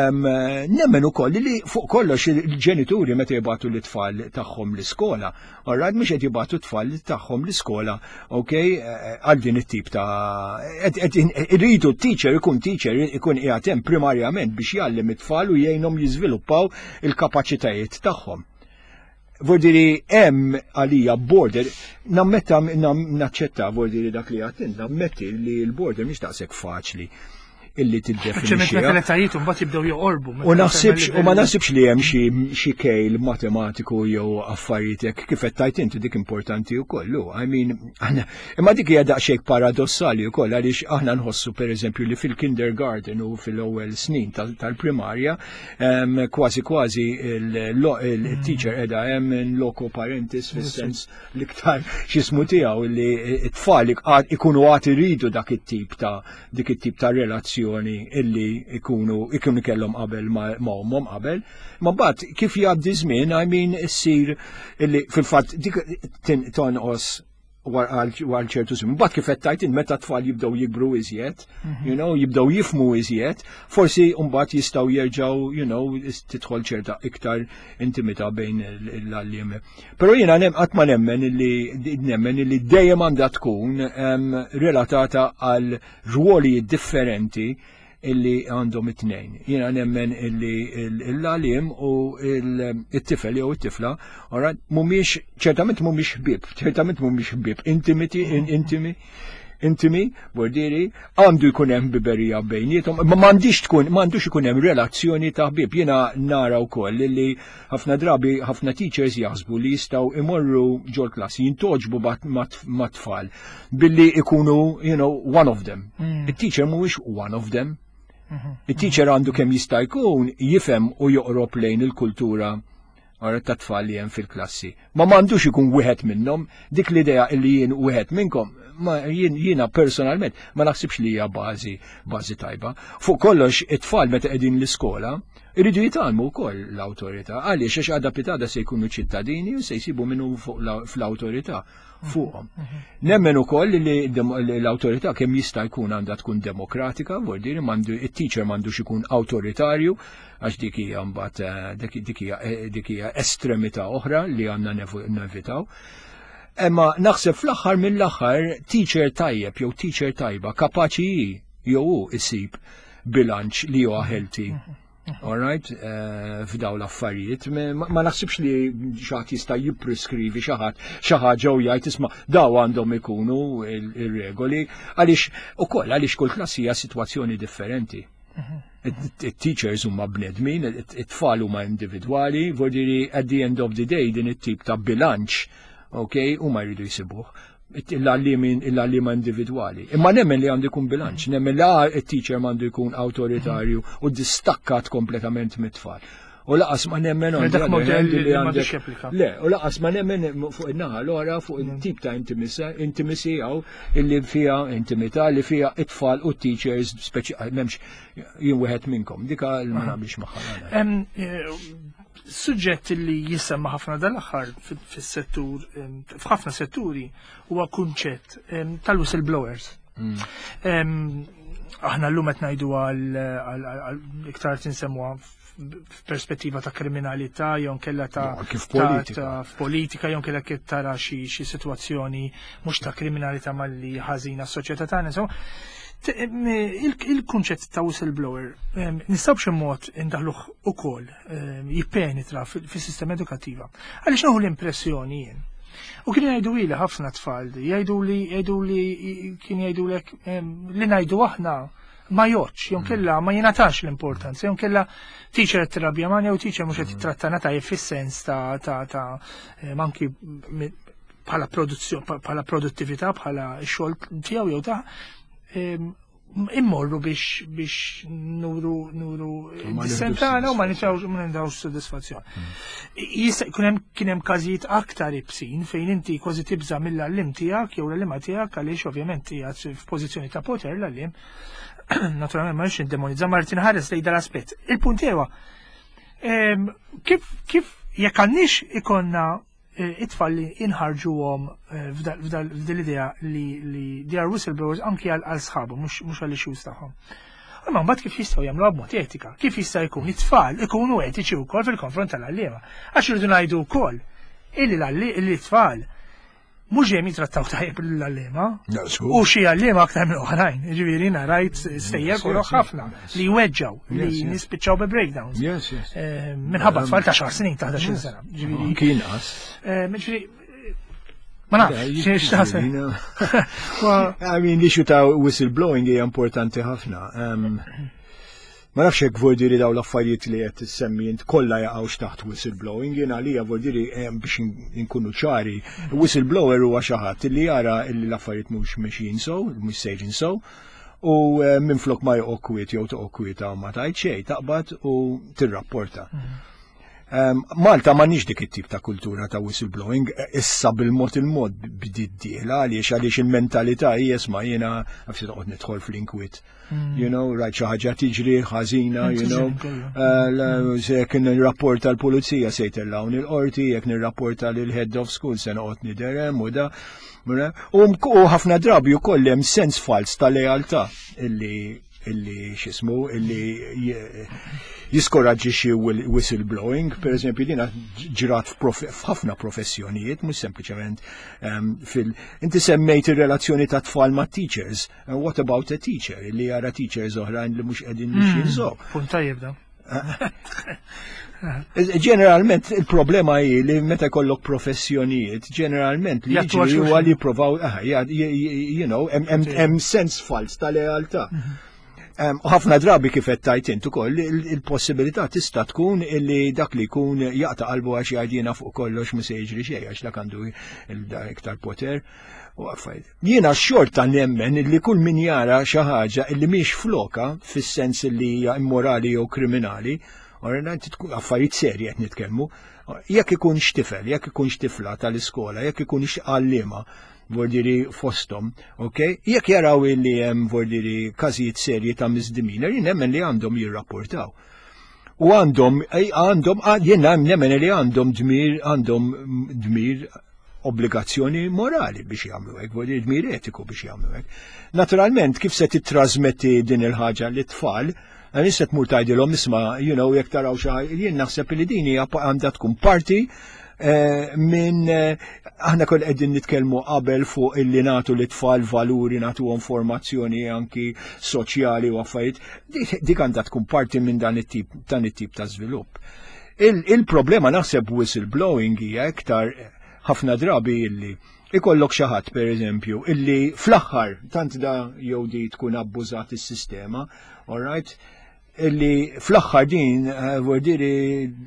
nemmen ukoll li fuq kollox il-ġenituri meta jibgħatu l-tfal tagħhom l-iskola, orrad mhux qed jibgħatu t-tfal tagħhom l-iskola, okay, għal din it-tip ta' irridu t-teacher ikun teacher ikun qiegħed hemm primarjament biex jgħallim it-tfal u jgħinhom jiżviluppaw il-kapaċitajiet tagħhom. Vordiri hemm għalija border, nammetta naċċetta vordiri dak li għatin, nammetti li l-border mhix daqshekk faċli illi tiddefinixxi.
Meta l-etajiet mbagħad jibdew joqorbu.
U naħsibx u ma naħsibx li hemm xi xi kejl matematiku jew affarijiet hekk kif qed tajt inti dik importanti wkoll. I mean, imma dik hija daqsxejn paradossali wkoll għaliex aħna nħossu pereżempju li fil-kindergarten u fil-ewwel snin tal-primarja kważi kważi il-teacher qiegħda hemm loco parentis fis-sens l-iktar x'ismu tiegħu li t-tfal ikunu għad iridu dak it-tip ta' dik it-tip ta' relazzjoni illi ikunu ikunu kellhom qabel ma' ommhom qabel, ma mbagħad kif jgħaddi żmien, I mean issir illi fil-fatt dik tonqos għal ċertu żmien. Mbagħad kif qed tajt meta tfal jibdew jikbru iżjed, you know, jibdew jifhmu iżjed, forsi mbagħad jistgħu jerġgħu, you know, tidħol ċerta iktar intimità bejn l-għalliem. Però jiena qatt ma nemmen illi nemmen illi dejjem għandha tkun relatata għal ruoli differenti illi għandhom it-tnejn. Jiena nemmen illi l-għaliem u il-tifel jew it-tifla, mhumiex ċertament mhumiex ħbieb, ċertament mhumiex ħbieb, intimiti, intimi, intimi, bordiri, għandu jkun hemm biberija bejnietom, ma m'għandix tkun, m'għandux ikun hemm relazzjoni ta' ħbieb. Jiena nara wkoll illi ħafna drabi ħafna teachers jaħsbu li jistgħu imorru ġol klassi jintoġbu ma' tfal billi ikunu, you know, one of them. Il-teacher mhuwiex one of them. Il-teacher għandu kemm jista' jkun jifhem u joqrob lejn il-kultura ta' tfal li hemm fil-klassi. Ma m'għandux ikun wieħed minnhom, dik l-idea li jien wieħed minnkom, ma jiena personalment ma naħsibx li hija bażi bażi tajba. Fuq kollox it-tfal meta qegħdin l-iskola iridu jitgħallmu wkoll l-awtorità għaliex għax għadha pitada se jkunu ċittadini u se jsibu minnu fl-awtorità fuqhom. Nemmen ukoll li l-awtorità kemm jista' jkun għandha tkun demokratika, vordi li it-teacher m'għandux ikun awtoritarju għax dik hija mbagħad dik hija estremità oħra li għandna nevitaw. Imma naħseb fl-aħħar mill-aħħar teacher tajjeb jew teacher tajba kapaċi jew isib bilanċ li huwa healthy. All right, f'daw l-affarijiet, ma naħsibx li xaħat jista' jippreskrivi xaħat xaħat ġew jgħid isma' daw għandhom ikunu ir-regoli għaliex ukoll għaliex kull klass hija sitwazzjoni differenti. It-teachers huma bnedmin, it-tfal huma individwali, vodiri at the end of the day din it-tip ta' bilanċ, okay, huma jridu jsibuh. Il-għallima individuali. Imma nemmen li għandu jkun bilanċ, nemmen li il-teacher mandu jkun autoritarju u distakkat kompletament mit-tfal. U laqas ma nemmen Le, u laqas ma nemmen fuq il-naħa l-ora fuq il-tip ta' intimacy għaw illi fija intimità li fija it-tfal u teachers speċi memx jinweħet minnkom. Dika l-mana biex maħħalana.
Suġġett li jisemma ħafna dal-aħħar fis-settur, f'ħafna setturi, huwa kunċett tal-whistleblowers. Aħna llum qed ngħidu għal iktar tinsemmuha f'perspettiva ta' kriminalità jew nkella ta' f'politika jew nkella kif tara xi sitwazzjoni mhux ta' kriminalità malli ħażina s-soċjetà tagħna. il-kunċett ta' whistleblower nistaw b'xi mod indaħluh ukoll jippenetra fis-sistema edukattiva. Għaliex naħu l-impressjoni jien. U kien jgħidu li ħafna tfal jgħidu li jgħidu li kien jgħidu lek li ngħidu aħna ma joċ, jom kella ma jenatax l-importanza, jom kella teacher t-rabja mani u teacher mux għet trattana ta' fis-sens ta' ta' ta' manki bħala produzzjoni, bħala produttività, bħala xogħol tiegħu jew ta' immorru biex biex nuru nuru dissentana u ma nitawx ma nindawx soddisfazzjon. Jista' kien hemm każijiet aktar ibsin fejn inti kważi tibża mill-allim tiegħek jew l-allima tiegħek għaliex ovvjament qiegħed f'pożizzjoni ta' poter l-allim. Naturalment ma nix indemonizza Martin Harris lejn dal-aspett. Il-punt huwa kif kif jekk għandniex ikonna it-tfal li inħarġuhom f'dil-idea li they are whistleblowers anki għal sħabu, mhux għal issues tagħhom. Imma mbagħad kif jistgħu jagħmlu b'mod etika, kif jista' jkun it-tfal ikunu etiċi wkoll fil-konfront tal-għalliema. Għax irridu ngħidu wkoll illi l-tfal mhux ġejjin jitrattaw tajjeb lill-għalliema u xi għalliema aktar minn oħrajn. Jiġifieri rajt stejjer kollu ħafna li jweġġaw li nispiċċaw bi breakdowns. Minħabba tfal ta' xar snin ta' ħdax-il sena. Ġifieri
kien qas.
Ma nafx, xiex taħseb.
I mean, l-issue ta' whistleblowing hija importanti ħafna. Ma nafx hekk vordiri daw l-affarijiet li qed issemmi int kollha jaqgħux taħt whistleblowing, jiena għalija vordiri biex inkunu ċari, whistleblower huwa xi ħadd li jara li l-affarijiet mhux mexjin sew, mhux sejrin sew, u minflok ma joqgħod kwiet jew toqgħod kwieta u ma tgħid xejn taqbad u tirrapporta. Malta m'għandniex dik it-tip ta' kultura ta' whistleblowing, issa bil-mod il-mod bdiet dieħla għaliex għaliex il-mentalità hija isma' jiena nafsi toqgħod nidħol fl-inkwiet. You know, rajt xi ħaġa tiġri ħażina, you know, jekk nirrapporta l-pulizija se jtellawn il-qorti, jekk nirrapporta lil head of school se noqgħod niderhem u da. U ħafna drabi wkoll hemm sens fals ta' lealtà illi illi xismu, illi jiskoraġġixxi whistleblowing, per eżempju dina ġrat f'ħafna professjonijiet, mhux sempliċement fil. Inti semmejt ir-relazzjoni ta' tfal ma' teachers. What about a teacher? Illi jara teachers oħrajn li mhux qegħdin jinżgħu.
Punt tajjeb da.
Ġeneralment il-problema hi li meta jkollok professjonijiet, ġeneralment li jiġri huwa li jippruvaw, you know, hemm sens fals ta' lealtà. U ħafna drabi kif qed tajt int ukoll il-possibilità tista' tkun illi dak li jkun jaqta' qalbu għax jgħidina fuq kollox ma se jiġri xejn għax dak għandu iktar poter. U għaffajt. Jiena xorta nemmen illi kull min jara xi ħaġa illi mhix floka fis-sens li hija immorali jew kriminali, affarijiet serji qed nitkellmu, jekk ikun x'tifel, jekk ikun x'tifla tal-iskola, jekk ikun x'għalliema vordiri fostom, ok? Jekk jaraw li hemm vordiri każijiet serji ta' misdemeanor, jien nemmen li għandhom jirrapportaw. U għandhom, għandhom, jiena nemmen li għandhom dmir, għandhom dmir obbligazzjoni morali biex jagħmlu hekk, vordiri dmir etiku biex jagħmlu hekk. Naturalment, kif se titrasmetti din il-ħaġa lit-tfal, għan isset mur tajdilhom isma' you know, jekk taraw xi ħaġa, jien naħseb li din hija għandha tkun parti minn aħna kol qegħdin nitkellmu qabel fuq illi nagħtu lit-tfal valuri, nagħtu informazzjoni anki soċjali u affarijiet, dik għandha tkun parti minn dan it-tip dan it-tip ta' żvilupp. Il-problema naħseb whistleblowing hija iktar ħafna drabi illi ikollok xi ħadd pereżempju illi fl-aħħar tant da jew di tkun abbużat is-sistema, all right, illi fl-aħħar din vordiri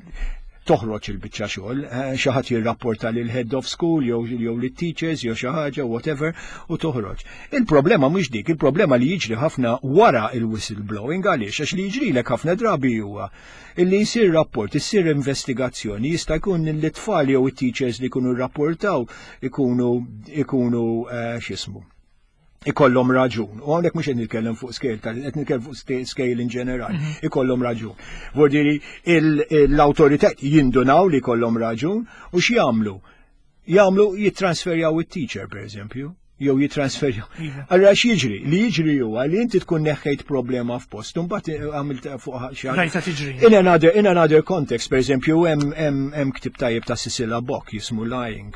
toħroġ il-biċċa xogħol, xi ħadd jirrapporta lil head of school jew jew lit-teachers jew xi ħaġa whatever u toħroġ. Il-problema mhux dik, il-problema li jiġri ħafna wara il-whistleblowing għaliex għax li jiġrilek ħafna drabi huwa illi jsir rapport, issir investigazzjoni, jista' jkun l-tfal jew it-teachers li jkunu rrapportaw ikunu ikunu x'ismu. Ikollhom raġun. U għandek mhux qed nitkellem fuq scale, qed nitkellem fuq scale in ġenerali. Ikollhom raġun. Vordiri l-awtoritet jindunaw li jkollhom raġun u x'jagħmlu? Jagħmlu jittransferjaw it-teacher pereżempju, jew jittransferjaw. Allura x'jiġri? Li jiġri huwa li inti tkun neħħejt problema f'post, u mbagħad għamilt fuq xi
ħaġa tiġri.
In another in another context, pereżempju hemm hemm hemm ktib tajjeb ta' Cecilia Bock jismu Lying.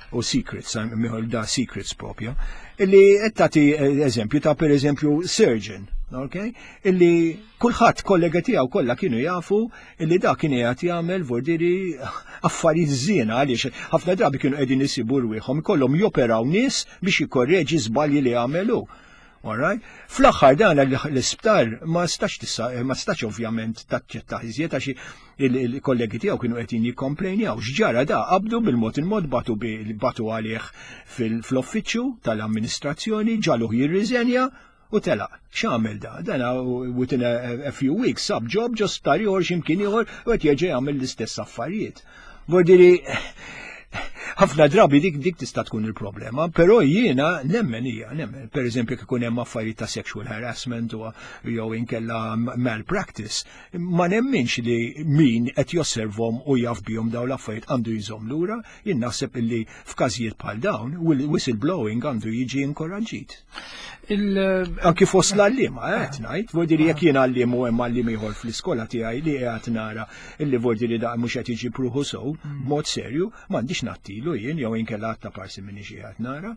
u secrets, miħol da secrets propja, illi qed tagħti eżempju ta' per eżempju surgeon, okay? Illi kulħadd kollega tiegħu kollha kienu jafu illi da kien qed jagħmel vordiri affarijiet żiena għaliex ħafna drabi kienu qegħdin isibu rwieħhom ikollhom joperaw nies biex jikorreġi żbalji li għamelu. Alright? Fl-aħħar dan l-isptar ma stax tissa, ma stax ovvjament taċċetta iżjed għax il-kollegi tiegħu kienu qed jikkomplejnjaw x'ġara da qabdu bil-mod il-mod batu batu għalih fl-uffiċċju tal-amministrazzjoni ġaluh jirriżenja u telaq. X'għamel da? Dan within a few weeks sab job ġo sptar ieħor x'imkien ieħor u qed jerġa' jagħmel l-istess affarijiet. Bordiri ħafna drabi dik dik tista' tkun il-problema, però jiena nemmen hija, nemmen. Pereżempju jekk ikun hemm affarijiet ta' sexual harassment u jew inkella malpractice, ma nemminx li min qed josservhom u jaf bihom dawn l-affarijiet għandu jżomm lura, jien naħseb illi f'każijiet bħal dawn whistleblowing għandu jiġi inkoraġġit. Anki fost l-allima, qed ngħid, vordiri jekk jien għallim u hemm għallim ieħor fl-iskola tiegħi li qed nara illi vordiri da mhux qed jiġi pruħu sew b'mod serju, m'għandix nattilu jien jew inkella ta' parsi minni xi qed nara.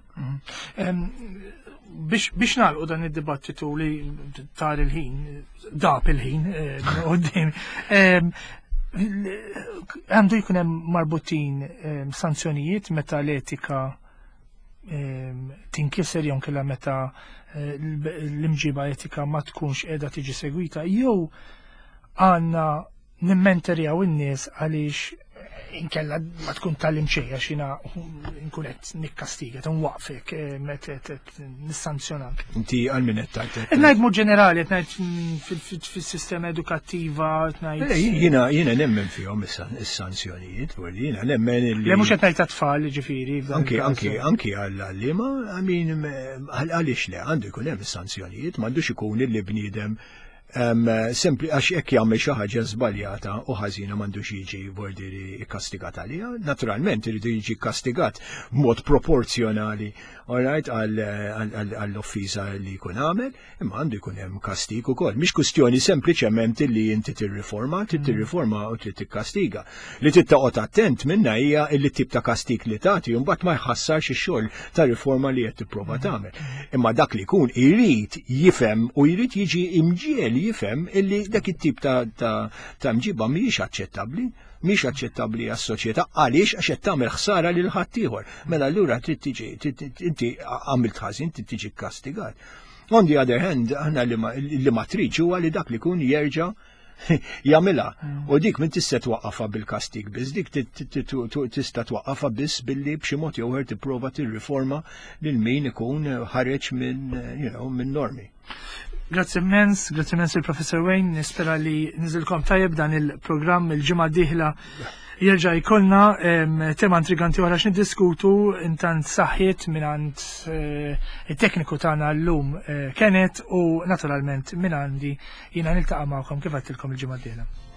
Biex nagħlqu dan id-dibattitu li tar il-ħin, dab il-ħin qudiem, għandu jkun hemm marbutin sanzjonijiet meta l-etika tinkiser jew kella meta l-imġiba etika ma tkunx qiegħda tiġi segwita, jew għandna nimmenterjaw in-nies għaliex inkella ma tkun tal-im xejn għax jiena nkun qed nikkastiga, nwaqfek, nissanzjonak.
Inti għal min qed tajt.
Qed ngħid mod ġenerali, qed ngħid fis-sistema edukattiva, qed ngħid.
Jiena jiena nemmen fihom is-sanzjonijiet, jiena nemmen li.
Le mhux qed ngħid tat-tfal, ġifieri.
Anki anki anki għall-għalliema, għaliex le għandu jkun hemm is-sanzjonijiet, m'għandux ikun illi bniedem Sempli għax jekk jagħmel xi ħaġa żbaljata u ħażina m'għandux jiġi bordiri kastigat għaliha, naturalment irid jiġi kastigat b'mod proporzjonali, alright, għall-offiża li jkun għamel, imma għandu jkun hemm kastig ukoll. Mhix kwistjoni sempliċement li inti tirriforma, trid tirriforma u trid tikkastiga. Li trid toqgħod attent minnha hija li tip ta' kastig li tagħti u mbagħad ma jħassarx ix-xogħol ta' riforma li qed tipprova tagħmel. Imma dak li jkun irid jifhem u jrid jiġi imġiel jifhem illi dak it-tip ta' ta' mġiba mhijiex aċċettabbli, mhix aċċettabbli għas-soċjetà għaliex għax qed tagħmel ħsara lil ħaddieħor. Mela allura trid tiġi inti għamilt ħażin trid tiġi kkastigat. On the other hand, aħna li ma tridx huwa li dak li jkun jerġa' jagħmilha. U dik minn tista' twaqqafha bil-kastig biss, dik tista' twaqqafha biss billi b'xi mod jew ieħor tipprova tirriforma lil min ikun ħareġ minn you know minn normi.
Grazie immens, grazie immens il-Professor Wayne, nispera li nizilkom tajjeb dan il-programm il-ġimgħa d-dieħla jerġa' jkollna tema intriganti oħra x'niddiskutu intant saħħiet mingħand it-tekniku tagħna llum Kenneth u naturalment minn għandi jiena niltaqa' magħkom kif għedtilkom il-ġimgħa d-dieħla.